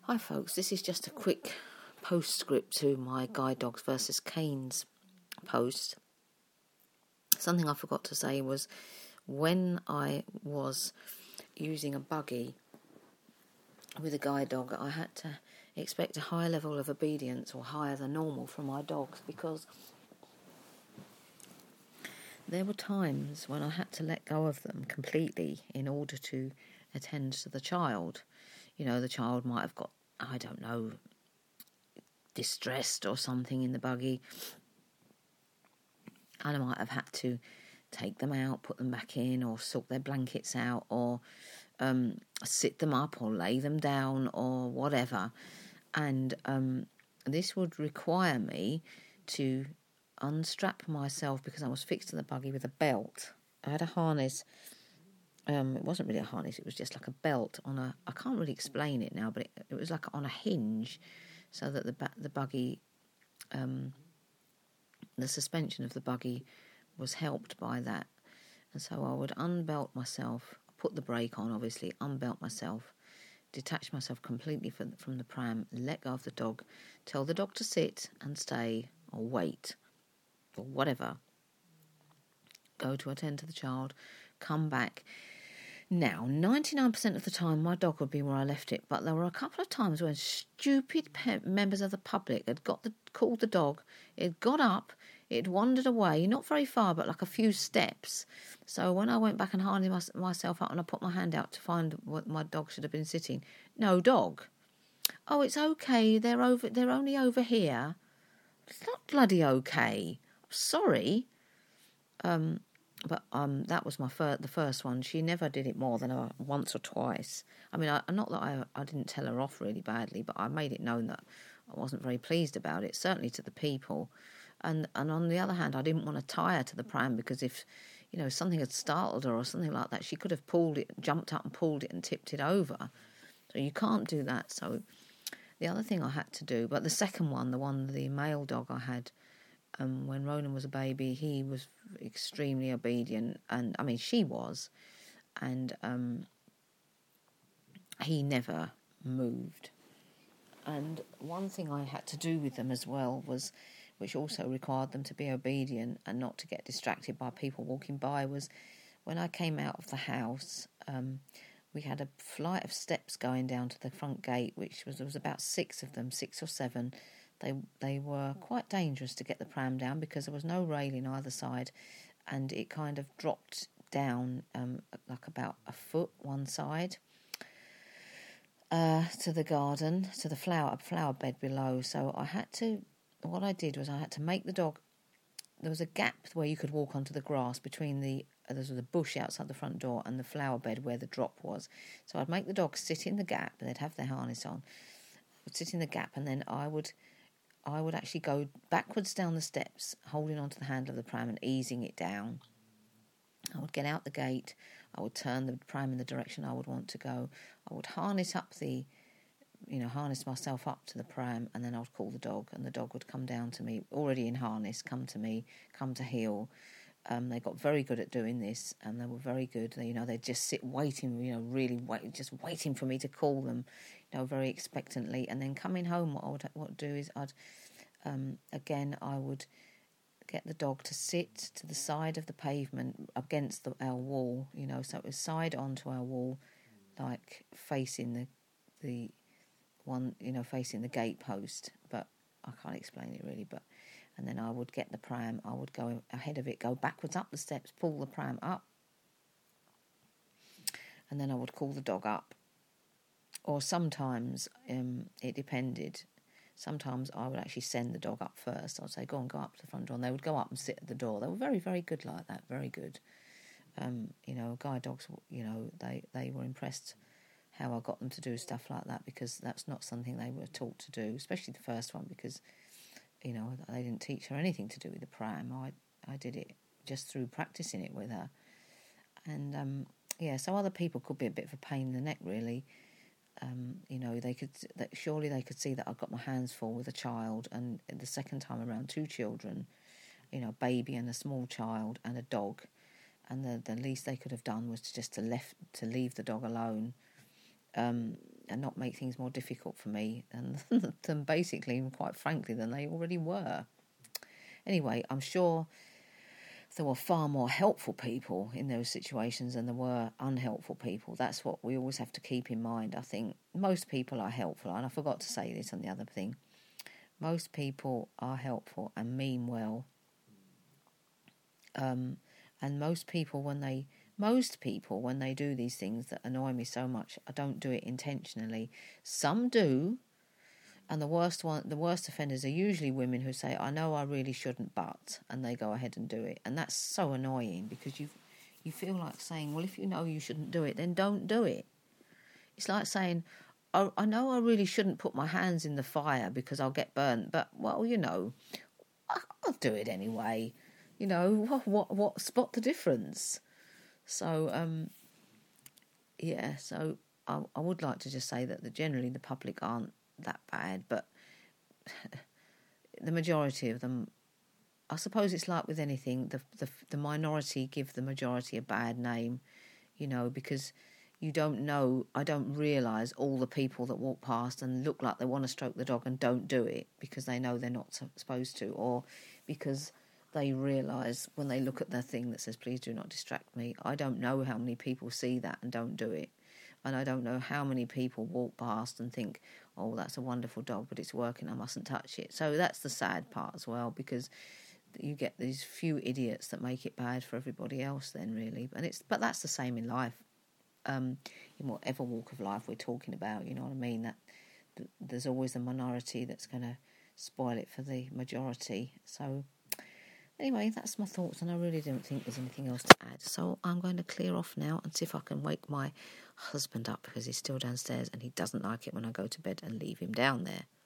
Hi folks, this is just a quick postscript to my Guide Dogs versus Canes post. Something I forgot to say was when I was using a buggy with a guide dog, I had to expect a higher level of obedience, or higher than normal, from my dogs, because there were times when I had to let go of them completely in order to attend to the child. You know, the child might have got, I don't know, distressed or something in the buggy, and I might have had to take them out, put them back in, or sort their blankets out, or sit them up, or lay them down, or whatever. And this would require me to unstrap myself, because I was fixed to the buggy with a belt. I had a harness. It wasn't really a harness, it was just like a belt on a, I can't really explain it now, but it was like on a hinge, so that the buggy, the suspension of the buggy was helped by that. And so I would unbelt myself, put the brake on, obviously, unbelt myself, detach myself completely from the pram, let go of the dog, tell the dog to sit and stay, or wait, or whatever, go to attend to the child, come back. Now, 99% of the time, my dog would be where I left it, but there were a couple of times when stupid members of the public had called the dog, it had got up, it had wandered away, not very far, but like a few steps. So when I went back and harnessed myself up and I put my hand out to find what my dog should have been sitting, no dog. Oh, it's okay, they're only over here. It's not bloody okay. I'm sorry. But that was the first one. She never did it more than once or twice. I mean, not that I didn't tell her off really badly, but I made it known that I wasn't very pleased about it, certainly to the people. And on the other hand, I didn't want to tie her to the pram, because if, something had startled her or something like that, she could have jumped up and pulled it and tipped it over. So you can't do that. So the other thing I had to do, but the second one, the male dog I had, when Ronan was a baby, he was extremely obedient, and I mean she was, and he never moved. And one thing I had to do with them as well was, which also required them to be obedient and not to get distracted by people walking by, was when I came out of the house, we had a flight of steps going down to the front gate, there was about 6 of them, 6 or 7. They were quite dangerous to get the pram down, because there was no railing either side, and it kind of dropped down like about a foot one side to the garden, to the flower bed below. So what I did was I had to make the dog, there was a gap where you could walk onto the grass between there was a bush outside the front door and the flower bed where the drop was. So I'd make the dog sit in the gap, and they'd have their harness on, would sit in the gap, and then I would actually go backwards down the steps, holding onto the handle of the pram and easing it down. I would get out the gate, I would turn the pram in the direction I would want to go, I would harness myself up to the pram, and then I would call the dog, and the dog would come down to me, already in harness, come to heel. They got very good at doing this, and they were very good. They'd just sit waiting, just waiting for me to call them, very expectantly. And then coming home, what I'd do is I would get the dog to sit to the side of the pavement against our wall, so it was side onto our wall, like facing the one, facing the gate post. But I can't explain it really, and then I would get the pram, I would go ahead of it, go backwards up the steps, pull the pram up, and then I would call the dog up. Or sometimes, it depended, sometimes I would actually send the dog up first. I'd say, go up to the front door, and they would go up and sit at the door. They were very, very good like that, very good. Guide dogs, they were impressed how I got them to do stuff like that, because that's not something they were taught to do, especially the first one, because they didn't teach her anything to do with the pram. I did it just through practicing it with her. And, so other people could be a bit of a pain in the neck, really. Surely they could see that I've got my hands full with a child, and the second time around 2 children, a baby and a small child and a dog. And the least they could have done was to leave the dog alone. and not make things more difficult for me than basically, quite frankly, than they already were. Anyway, I'm sure there were far more helpful people in those situations than there were unhelpful people. That's what we always have to keep in mind. I think most people are helpful, and I forgot to say this on the other thing. Most people are helpful and mean well. And most people, when they do these things that annoy me so much, I don't do it intentionally. Some do, and the worst offenders are usually women who say, "I know I really shouldn't, but," and they go ahead and do it. And that's so annoying, because you feel like saying, well, if you know you shouldn't do it, then don't do it. It's like saying, "Oh, I know I really shouldn't put my hands in the fire because I'll get burnt, but, well, I'll do it anyway. What spot the difference?" So, so I would like to just say that generally the public aren't that bad, but the majority of them, I suppose it's like with anything, the minority give the majority a bad name, because I don't realise all the people that walk past and look like they want to stroke the dog and don't do it because they know they're not supposed to, or because they realise when they look at the thing that says, "Please do not distract me." I don't know how many people see that and don't do it. And I don't know how many people walk past and think, "Oh, that's a wonderful dog, but it's working, I mustn't touch it." So that's the sad part as well, because you get these few idiots that make it bad for everybody else then, really. But that's the same in life. In whatever walk of life we're talking about, you know what I mean? That there's always a minority that's going to spoil it for the majority. So anyway, that's my thoughts, and I really don't think there's anything else to add. So I'm going to clear off now and see if I can wake my husband up, because he's still downstairs and he doesn't like it when I go to bed and leave him down there.